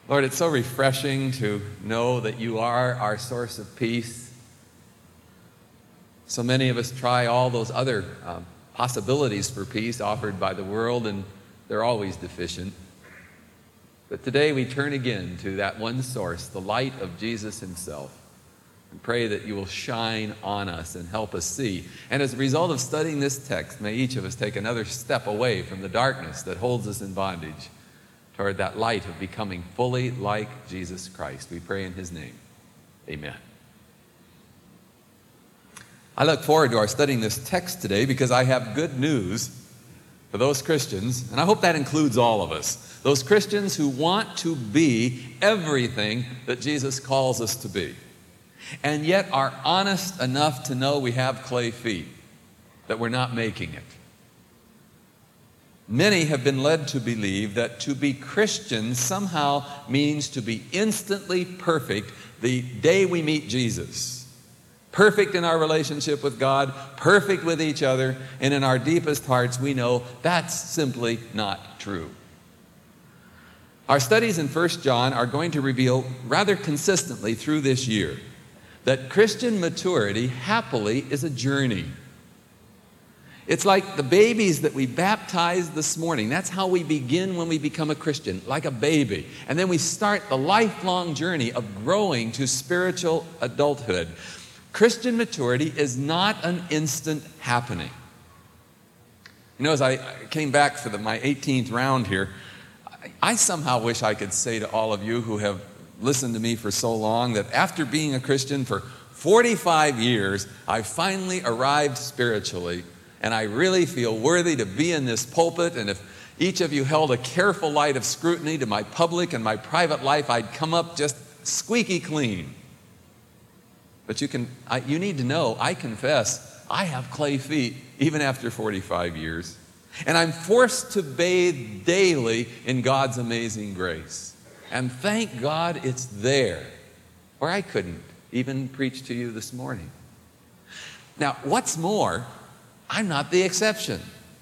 Lord, it's so refreshing to know that you are our source of peace. So many of us try all those other possibilities for peace offered by the world, and they're always deficient. But today we turn again to that one source, the light of Jesus himself, and pray that you will shine on us and help us see. And as a result of studying this text, may each of us take another step away from the darkness that holds us in bondage toward that light of becoming fully like Jesus Christ. We pray in his name. Amen. I look forward to our studying this text today because I have good news for those Christians, and I hope that includes all of us, those Christians who want to be everything that Jesus calls us to be, and yet are honest enough to know we have clay feet, that we're not making it. Many have been led to believe that to be Christian somehow means to be instantly perfect the day we meet Jesus. Perfect in our relationship with God, perfect with each other, and in our deepest hearts we know that's simply not true. Our studies in 1 John are going to reveal rather consistently through this year that Christian maturity happily is a journey. It's like the babies that we baptized this morning. That's how we begin when we become a Christian, like a baby. And then we start the lifelong journey of growing to spiritual adulthood. Christian maturity is not an instant happening. You know, as I came back for my 18th round here, I somehow wish I could say to all of you who have listened to me for so long that after being a Christian for 45 years, I finally arrived spiritually, and I really feel worthy to be in this pulpit, and if each of you held a careful light of scrutiny to my public and my private life, I'd come up just squeaky clean. But you need to know, I confess, I have clay feet even after 45 years. And I'm forced to bathe daily in God's amazing grace. And thank God it's there, or I couldn't even preach to you this morning. Now, what's more, I'm not the exception.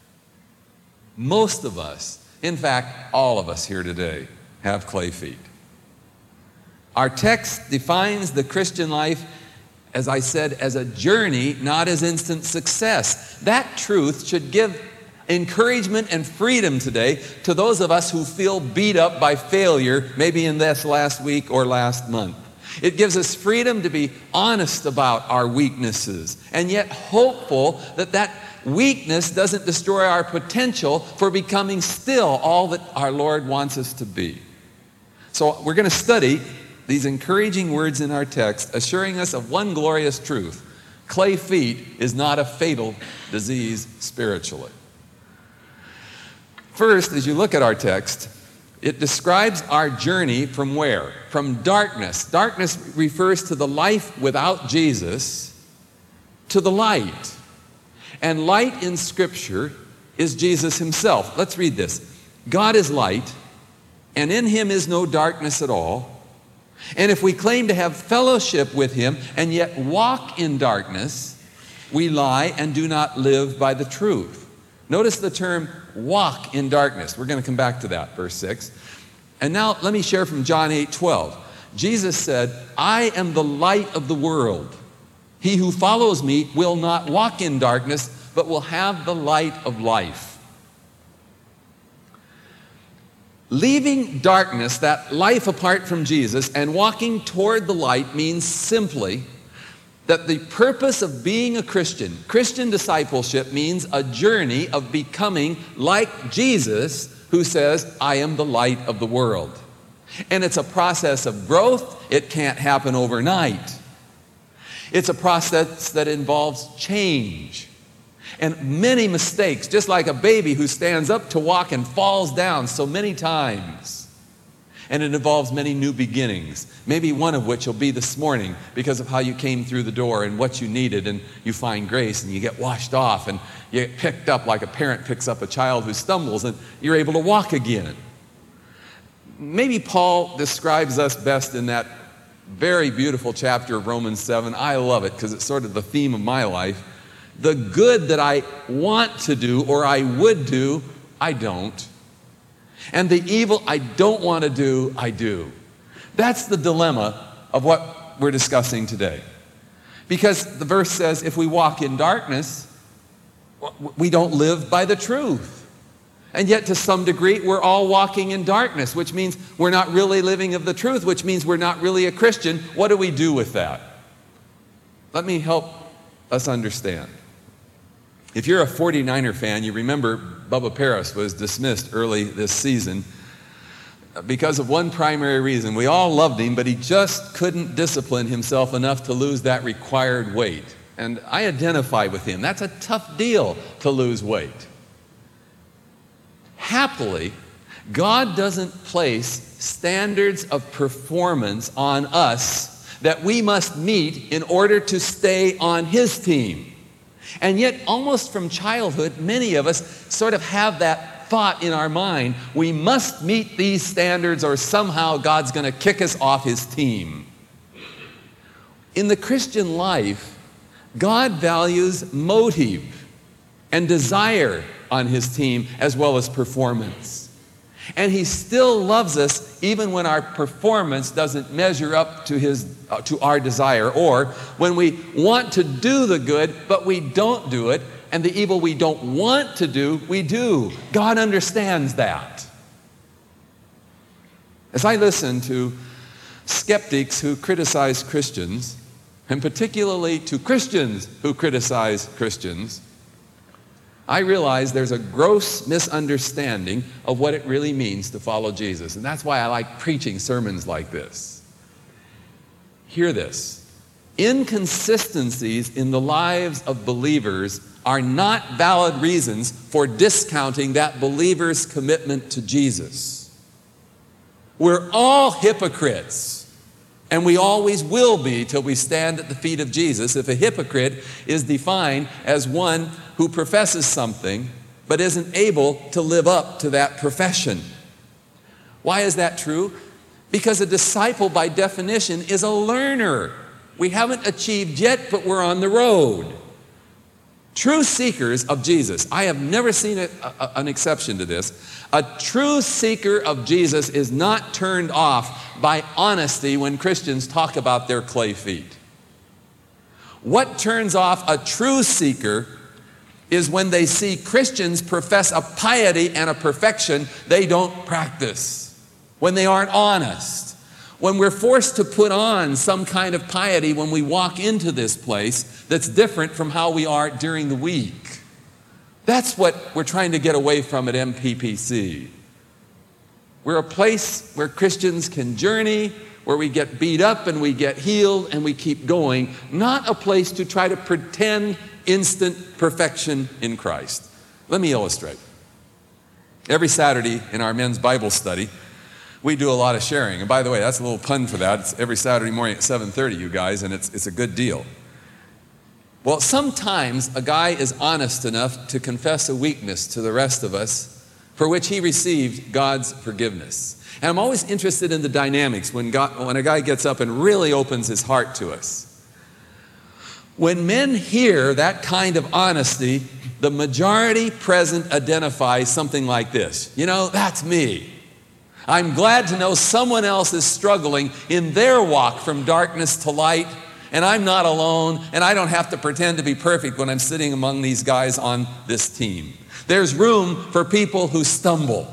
Most of us, in fact, all of us here today, have clay feet. Our text defines the Christian life, as I said, as a journey, not as instant success. That truth should give encouragement and freedom today to those of us who feel beat up by failure, maybe in this last week or last month. It gives us freedom to be honest about our weaknesses, and yet hopeful that that weakness doesn't destroy our potential for becoming still all that our Lord wants us to be. So we're going to study these encouraging words in our text, assuring us of one glorious truth: clay feet is not a fatal disease spiritually. First, as you look at our text, it describes our journey from where? From darkness. Darkness refers to the life without Jesus, to the light. And light in Scripture is Jesus himself. Let's read this. God is light, and in him is no darkness at all. And if we claim to have fellowship with him and yet walk in darkness, we lie and do not live by the truth. Notice the term walk in darkness. We're going to come back to that, verse 6. And now let me share from John 8:12. Jesus said, I am the light of the world. He who follows me will not walk in darkness, but will have the light of life. Leaving darkness, that life apart from Jesus, and walking toward the light means simply that the purpose of being a Christian discipleship means a journey of becoming like Jesus, who says, I am the light of the world. And it's a process of growth. It can't happen overnight. It's a process that involves change and many mistakes, just like a baby who stands up to walk and falls down so many times. And it involves many new beginnings, maybe one of which will be this morning because of how you came through the door and what you needed, and you find grace and you get washed off and you get picked up like a parent picks up a child who stumbles and you're able to walk again. Maybe Paul describes us best in that very beautiful chapter of Romans 7. I love it because it's sort of the theme of my life. The good that I want to do or I would do, I don't. And the evil I don't want to do, I do. That's the dilemma of what we're discussing today. Because the verse says, if we walk in darkness, we don't live by the truth. And yet to some degree, we're all walking in darkness, which means we're not really living of the truth, which means we're not really a Christian. What do we do with that? Let me help us understand. If you're a 49er fan, you remember Bubba Paris was dismissed early this season because of one primary reason. We all loved him, but he just couldn't discipline himself enough to lose that required weight. And I identify with him. That's a tough deal to lose weight. Happily, God doesn't place standards of performance on us that we must meet in order to stay on His team. And yet, almost from childhood, many of us sort of have that thought in our mind, we must meet these standards or somehow God's going to kick us off His team. In the Christian life, God values motive and desire on His team as well as performance. And He still loves us even when our performance doesn't measure up to our desire, or when we want to do the good but we don't do it, and the evil we don't want to do, we do. God understands that. As I listen to skeptics who criticize Christians, and particularly to Christians who criticize Christians, I realize there's a gross misunderstanding of what it really means to follow Jesus. And that's why I like preaching sermons like this. Hear this. Inconsistencies in the lives of believers are not valid reasons for discounting that believer's commitment to Jesus. We're all hypocrites. And we always will be till we stand at the feet of Jesus. If a hypocrite is defined as one who professes something but isn't able to live up to that profession. Why is that true? Because a disciple by definition is a learner. We haven't achieved yet, but we're on the road. True seekers of Jesus, I have never seen an exception to this. A true seeker of Jesus is not turned off by honesty when Christians talk about their clay feet. What turns off a true seeker is when they see Christians profess a piety and a perfection they don't practice, when they aren't honest, when we're forced to put on some kind of piety when we walk into this place that's different from how we are during the week. That's what we're trying to get away from at MPPC. We're a place where Christians can journey, where we get beat up and we get healed and we keep going, not a place to try to pretend instant perfection in Christ. Let me illustrate. Every Saturday in our men's Bible study, we do a lot of sharing. And by the way, that's a little pun for that. It's every Saturday morning at 7:30, you guys, and it's a good deal. Well, sometimes a guy is honest enough to confess a weakness to the rest of us for which he received God's forgiveness. And I'm always interested in the dynamics when a guy gets up and really opens his heart to us. When men hear that kind of honesty, the majority present identifies something like this. You know, that's me. I'm glad to know someone else is struggling in their walk from darkness to light, and I'm not alone, and I don't have to pretend to be perfect when I'm sitting among these guys on this team. There's room for people who stumble.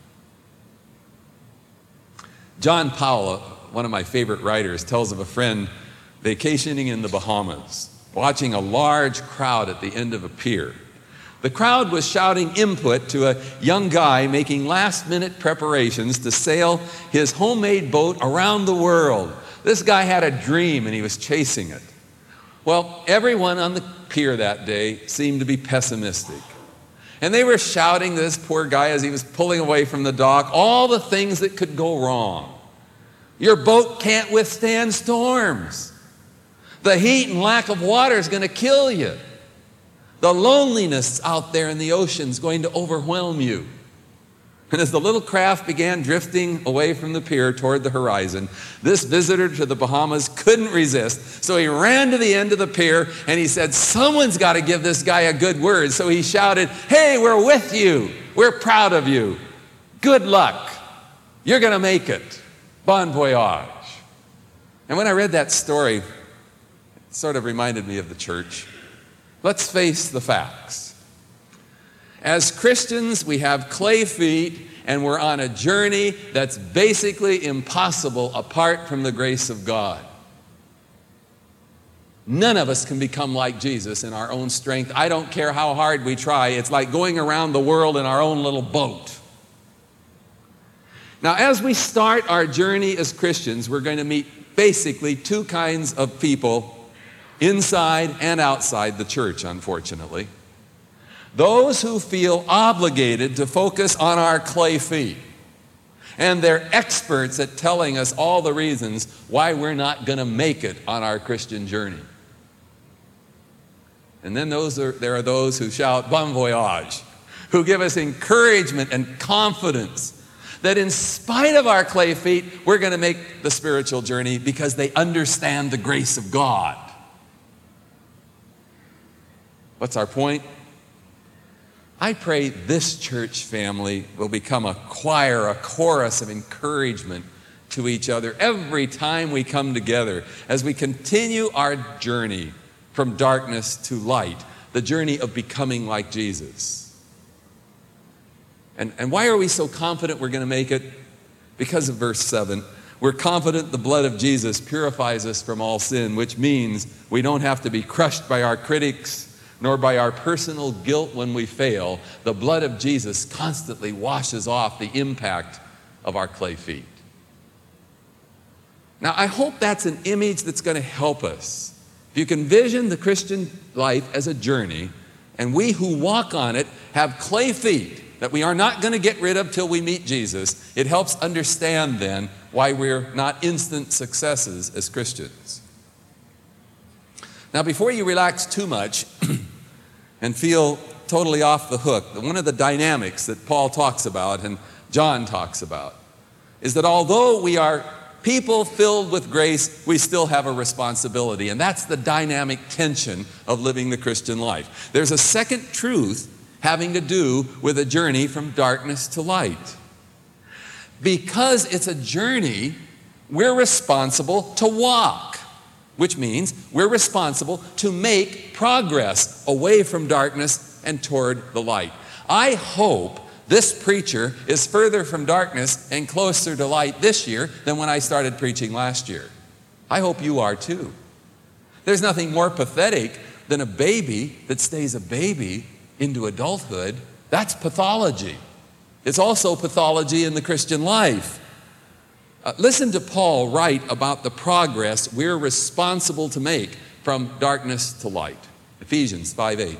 John Powell, one of my favorite writers, tells of a friend vacationing in the Bahamas, watching a large crowd at the end of a pier. The crowd was shouting input to a young guy making last-minute preparations to sail his homemade boat around the world. This guy had a dream and he was chasing it. Well, everyone on the pier that day seemed to be pessimistic. And they were shouting to this poor guy as he was pulling away from the dock all the things that could go wrong. Your boat can't withstand storms. The heat and lack of water is going to kill you. The loneliness out there in the ocean is going to overwhelm you. And as the little craft began drifting away from the pier toward the horizon, this visitor to the Bahamas couldn't resist. So he ran to the end of the pier and he said, someone's got to give this guy a good word. So he shouted, hey, we're with you. We're proud of you. Good luck. You're going to make it. Bon voyage. And when I read that story, it sort of reminded me of the church. Let's face the facts. As Christians, we have clay feet, and we're on a journey that's basically impossible apart from the grace of God. None of us can become like Jesus in our own strength. I don't care how hard we try. It's like going around the world in our own little boat. Now, as we start our journey as Christians, we're going to meet basically two kinds of people inside and outside the church, unfortunately. Those who feel obligated to focus on our clay feet. And they're experts at telling us all the reasons why we're not going to make it on our Christian journey. And then there are those who shout, bon voyage, who give us encouragement and confidence that in spite of our clay feet, we're going to make the spiritual journey because they understand the grace of God. What's our point? I pray this church family will become a choir, a chorus of encouragement to each other every time we come together as we continue our journey from darkness to light, the journey of becoming like Jesus. And why are we so confident we're going to make it? Because of verse 7. We're confident the blood of Jesus purifies us from all sin, which means we don't have to be crushed by our critics, nor by our personal guilt when we fail. The blood of Jesus constantly washes off the impact of our clay feet. Now, I hope that's an image that's going to help us. If you can envision the Christian life as a journey, and we who walk on it have clay feet that we are not going to get rid of till we meet Jesus, it helps understand then why we're not instant successes as Christians. Now, before you relax too much and feel totally off the hook, one of the dynamics that Paul talks about and John talks about is that although we are people filled with grace, we still have a responsibility. And that's the dynamic tension of living the Christian life. There's a second truth having to do with a journey from darkness to light. Because it's a journey, we're responsible to walk, which means we're responsible to make progress away from darkness and toward the light. I hope this preacher is further from darkness and closer to light this year than when I started preaching last year. I hope you are too. There's nothing more pathetic than a baby that stays a baby into adulthood. That's pathology. It's also pathology in the Christian life. Listen to Paul write about the progress we're responsible to make from darkness to light. Ephesians 5:8.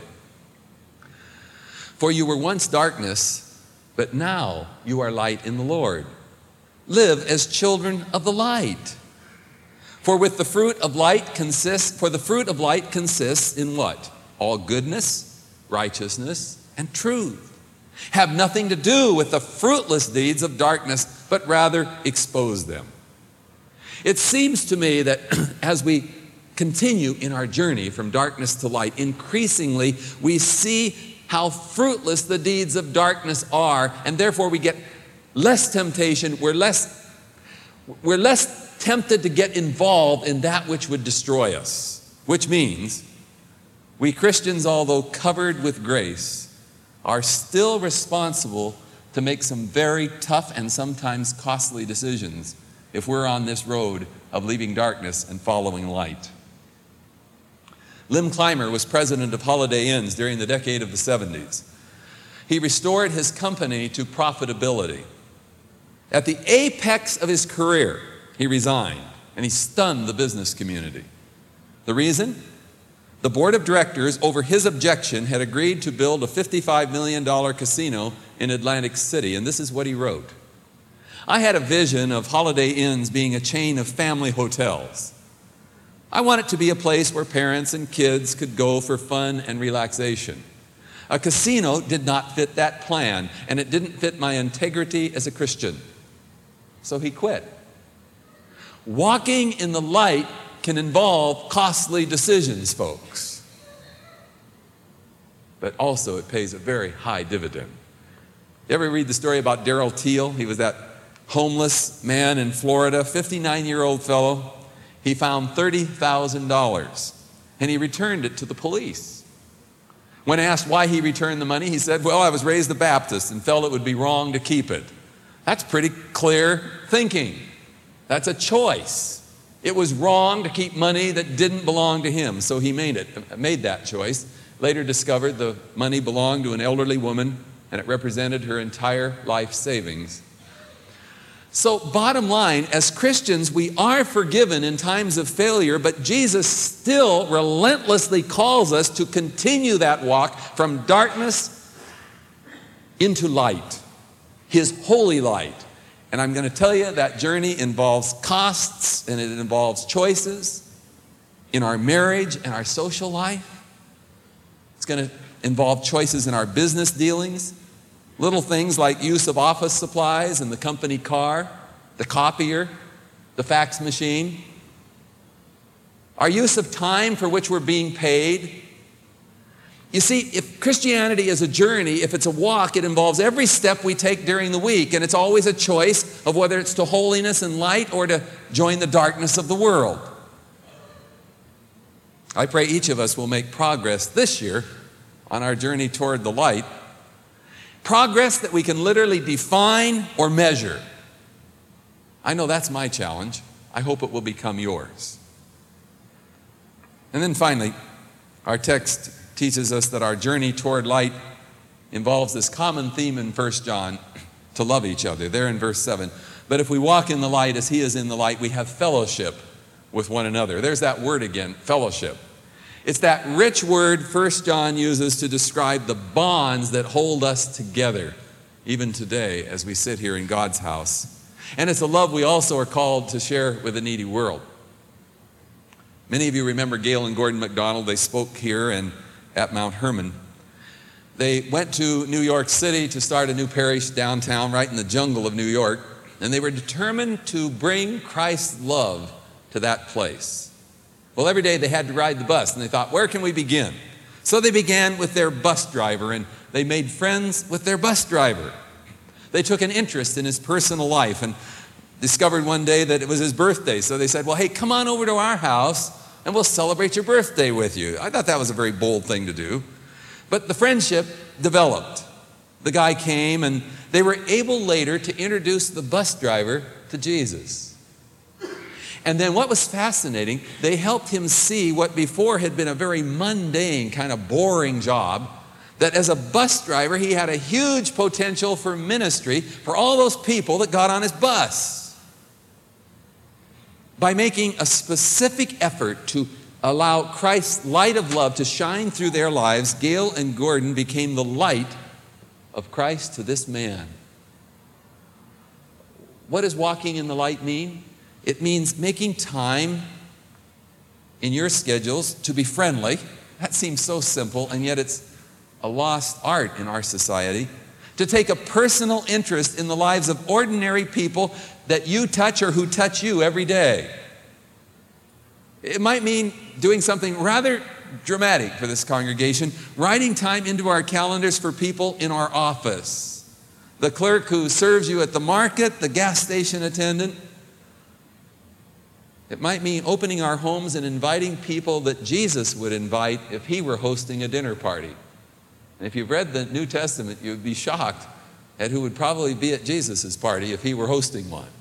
For you were once darkness, but now you are light in the Lord. Live as children of the light. For the fruit of light consists in what? All goodness, righteousness, and truth. Have nothing to do with the fruitless deeds of darkness, but rather expose them. It seems to me that as we continue in our journey from darkness to light, increasingly we see how fruitless the deeds of darkness are, and therefore we get less temptation. We're less tempted to get involved in that which would destroy us, which means we Christians, although covered with grace, are still responsible to make some very tough and sometimes costly decisions if we're on this road of leaving darkness and following light. Lim Clymer was president of Holiday Inns during the decade of the 70s. He restored his company to profitability. At the apex of his career, he resigned, and he stunned the business community. The reason? The board of directors, over his objection, had agreed to build a $55 million casino in Atlantic City, and this is what he wrote. I had a vision of Holiday Inns being a chain of family hotels. I want it to be a place where parents and kids could go for fun and relaxation. A casino did not fit that plan, and it didn't fit my integrity as a Christian. So he quit. Walking in the light can involve costly decisions, folks. But also it pays a very high dividend. You ever read the story about Darrell Teal? He was that homeless man in Florida, 59-year-old fellow. He found $30,000, and he returned it to the police. When asked why he returned the money, he said, well, I was raised a Baptist and felt it would be wrong to keep it. That's pretty clear thinking. That's a choice. It was wrong to keep money that didn't belong to him, so he made that choice. Later discovered the money belonged to an elderly woman, and it represented her entire life savings. So bottom line, as Christians, we are forgiven in times of failure, but Jesus still relentlessly calls us to continue that walk from darkness into light, His holy light. And I'm going to tell you that journey involves costs, and it involves choices in our marriage and our social life. It's going to involve choices in our business dealings. Little things like use of office supplies and the company car, the copier, the fax machine. Our use of time for which we're being paid. You see, if Christianity is a journey, if it's a walk, it involves every step we take during the week, and it's always a choice of whether it's to holiness and light or to join the darkness of the world. I pray each of us will make progress this year on our journey toward the light. Progress that we can literally define or measure. I know that's my challenge. I hope it will become yours. And then finally, our text teaches us that our journey toward light involves this common theme in 1 John, to love each other, there in verse 7. But if we walk in the light as He is in the light, we have fellowship with one another. There's that word again, fellowship. It's that rich word 1 John uses to describe the bonds that hold us together, even today as we sit here in God's house. And it's a love we also are called to share with a needy world. Many of you remember Gail and Gordon MacDonald. They spoke here and at Mount Hermon. They went to New York City to start a new parish downtown, right in the jungle of New York, and they were determined to bring Christ's love to that place. Well, every day they had to ride the bus, and they thought, where can we begin? So they began with their bus driver, and they made friends with their bus driver. They took an interest in his personal life and discovered one day that it was his birthday. So they said, well, hey, come on over to our house, and we'll celebrate your birthday with you. I thought that was a very bold thing to do. But the friendship developed. The guy came, and they were able later to introduce the bus driver to Jesus. And then what was fascinating, they helped him see what before had been a very mundane, kind of boring job, that as a bus driver, he had a huge potential for ministry for all those people that got on his bus. By making a specific effort to allow Christ's light of love to shine through their lives, Gail and Gordon became the light of Christ to this man. What does walking in the light mean? It means making time in your schedules to be friendly. That seems so simple, and yet it's a lost art in our society. To take a personal interest in the lives of ordinary people that you touch or who touch you every day. It might mean doing something rather dramatic for this congregation, writing time into our calendars for people in our office. The clerk who serves you at the market, the gas station attendant. It might mean opening our homes and inviting people that Jesus would invite if He were hosting a dinner party. And if you've read the New Testament, you'd be shocked at who would probably be at Jesus' party if He were hosting one.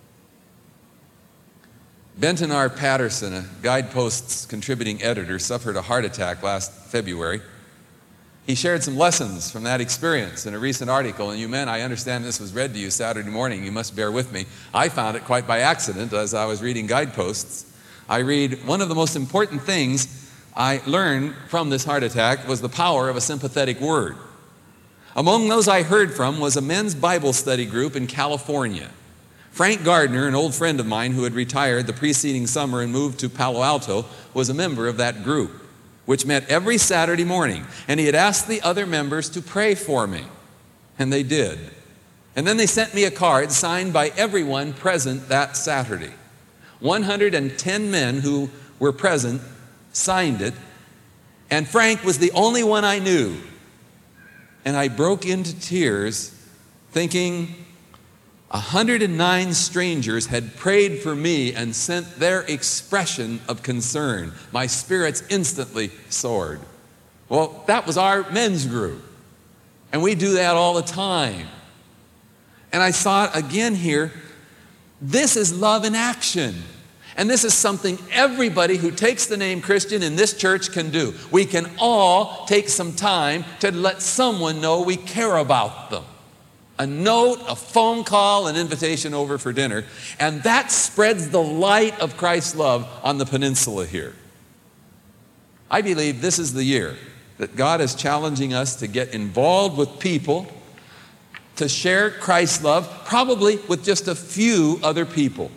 Benton R. Patterson, a Guideposts contributing editor, suffered a heart attack last February. He shared some lessons from that experience in a recent article, and you men, I understand this was read to you Saturday morning. You must bear with me. I found it quite by accident as I was reading Guideposts. I read, one of the most important things I learned from this heart attack was the power of a sympathetic word. Among those I heard from was a men's Bible study group in California. Frank Gardner, an old friend of mine who had retired the preceding summer and moved to Palo Alto, was a member of that group, which met every Saturday morning. And he had asked the other members to pray for me. And they did. And then they sent me a card signed by everyone present that Saturday. 110 men who were present signed it. And Frank was the only one I knew. And I broke into tears thinking 109 strangers had prayed for me and sent their expression of concern. My spirits instantly soared. Well, that was our men's group. And we do that all the time. And I saw it again here. This is love in action. And this is something everybody who takes the name Christian in this church can do. We can all take some time to let someone know we care about them. A note, a phone call, an invitation over for dinner. And that spreads the light of Christ's love on the peninsula here. I believe this is the year that God is challenging us to get involved with people, to share Christ's love, probably with just a few other people.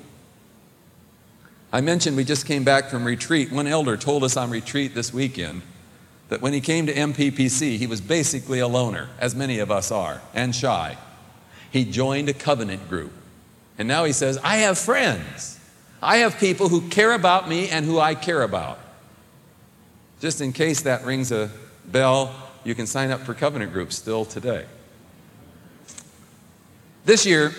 I mentioned we just came back from retreat. One elder told us on retreat this weekend that when he came to MPPC, he was basically a loner, as many of us are, and shy. He joined a covenant group. And now he says, I have friends. I have people who care about me and who I care about. Just in case that rings a bell, you can sign up for covenant groups still today. This year,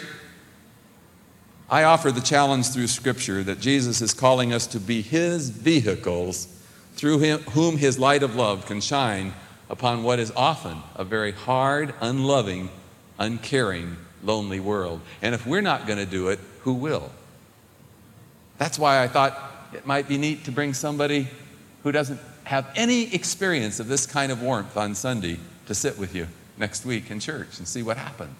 I offer the challenge through Scripture that Jesus is calling us to be His vehicles through whom His light of love can shine upon what is often a very hard, unloving, uncaring, lonely world. And if we're not going to do it, who will? That's why I thought it might be neat to bring somebody who doesn't have any experience of this kind of warmth on Sunday to sit with you next week in church and see what happened.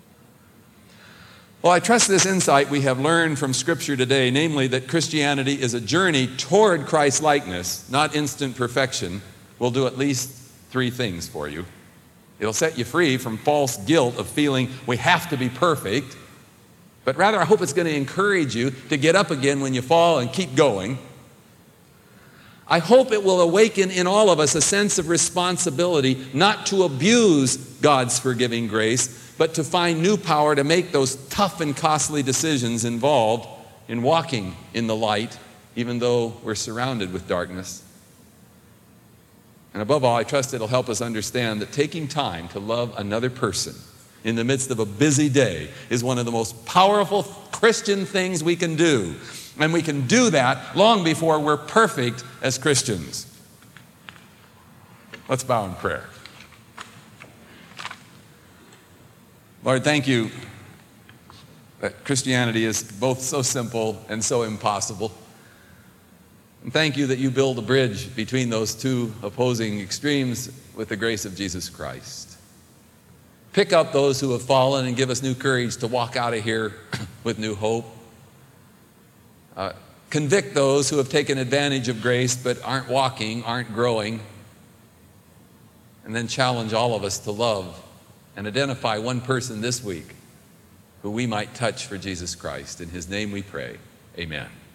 Well, I trust this insight we have learned from Scripture today, namely that Christianity is a journey toward Christ-likeness, not instant perfection, will do at least 3 things for you. It'll set you free from false guilt of feeling we have to be perfect, but rather I hope it's going to encourage you to get up again when you fall and keep going. I hope it will awaken in all of us a sense of responsibility not to abuse God's forgiving grace, but to find new power to make those tough and costly decisions involved in walking in the light, even though we're surrounded with darkness. And above all, I trust it'll help us understand that taking time to love another person in the midst of a busy day is one of the most powerful Christian things we can do. And we can do that long before we're perfect as Christians. Let's bow in prayer. Lord, thank you that Christianity is both so simple and so impossible. And thank you that you build a bridge between those two opposing extremes with the grace of Jesus Christ. Pick up those who have fallen and give us new courage to walk out of here with new hope. Convict those who have taken advantage of grace but aren't walking, aren't growing. And then challenge all of us to love and identify one person this week who we might touch for Jesus Christ. In His name we pray. Amen.